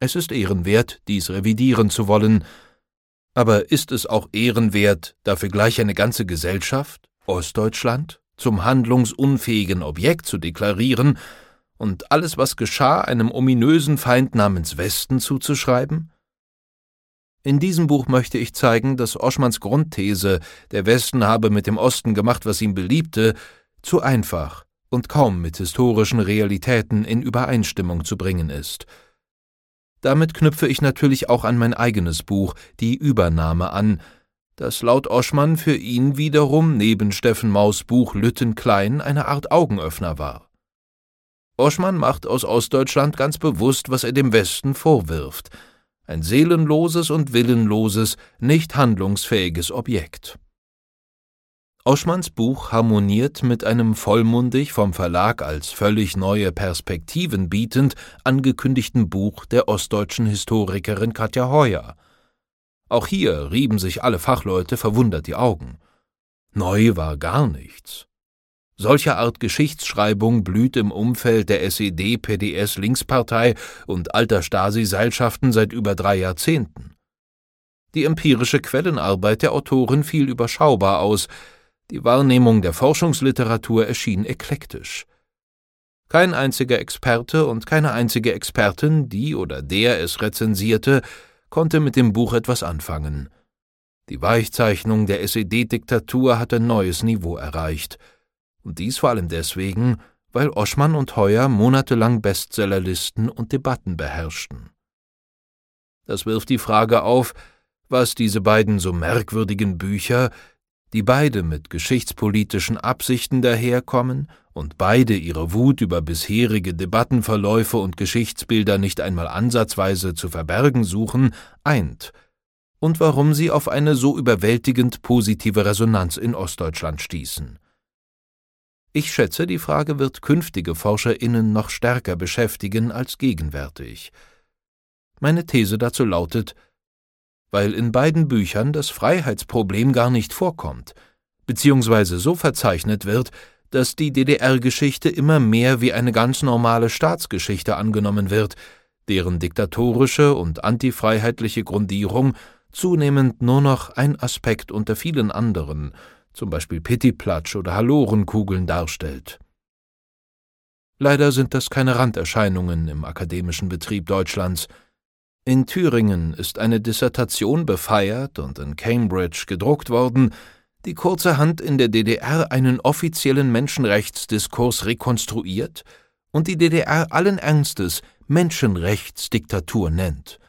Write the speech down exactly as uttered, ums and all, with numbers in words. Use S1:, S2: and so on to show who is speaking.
S1: Es ist ehrenwert, dies revidieren zu wollen. Aber ist es auch ehrenwert, dafür gleich eine ganze Gesellschaft, Ostdeutschland, zum handlungsunfähigen Objekt zu deklarieren und alles, was geschah, einem ominösen Feind namens Westen zuzuschreiben? In diesem Buch möchte ich zeigen, dass Oschmanns Grundthese, der Westen habe mit dem Osten gemacht, was ihm beliebte, zu einfach und kaum mit historischen Realitäten in Übereinstimmung zu bringen ist. Damit knüpfe ich natürlich auch an mein eigenes Buch, Die Übernahme, an, das laut Oschmann für ihn wiederum neben Steffen Maus Buch Lütten Klein eine Art Augenöffner war. Oschmann macht aus Ostdeutschland ganz bewusst, was er dem Westen vorwirft: ein seelenloses und willenloses, nicht handlungsfähiges Objekt. Oschmanns Buch harmoniert mit einem vollmundig vom Verlag als völlig neue Perspektiven bietend angekündigten Buch der ostdeutschen Historikerin Katja Heuer. Auch hier rieben sich alle Fachleute verwundert die Augen. Neu war gar nichts. Solcher Art Geschichtsschreibung blüht im Umfeld der S E D-P D S-Linkspartei und alter Stasi-Seilschaften seit über drei Jahrzehnten. Die empirische Quellenarbeit der Autorin fiel überschaubar aus, die Wahrnehmung der Forschungsliteratur erschien eklektisch. Kein einziger Experte und keine einzige Expertin, die oder der es rezensierte, konnte mit dem Buch etwas anfangen. Die Weichzeichnung der S E D-Diktatur hatte neues Niveau erreicht. Und dies vor allem deswegen, weil Oschmann und Heuer monatelang Bestsellerlisten und Debatten beherrschten. Das wirft die Frage auf, was diese beiden so merkwürdigen Bücher, die beide mit geschichtspolitischen Absichten daherkommen und beide ihre Wut über bisherige Debattenverläufe und Geschichtsbilder nicht einmal ansatzweise zu verbergen suchen, eint und warum sie auf eine so überwältigend positive Resonanz in Ostdeutschland stießen. Ich schätze, die Frage wird künftige ForscherInnen noch stärker beschäftigen als gegenwärtig. Meine These dazu lautet: weil in beiden Büchern das Freiheitsproblem gar nicht vorkommt, beziehungsweise so verzeichnet wird, dass die D D R-Geschichte immer mehr wie eine ganz normale Staatsgeschichte angenommen wird, deren diktatorische und antifreiheitliche Grundierung zunehmend nur noch ein Aspekt unter vielen anderen, zum Beispiel Pittiplatsch oder Halorenkugeln, darstellt. Leider sind das keine Randerscheinungen im akademischen Betrieb Deutschlands. In Thüringen ist eine Dissertation befeiert und in Cambridge gedruckt worden, die kurzerhand in der D D R einen offiziellen Menschenrechtsdiskurs rekonstruiert und die D D R allen Ernstes Menschenrechtsdiktatur nennt.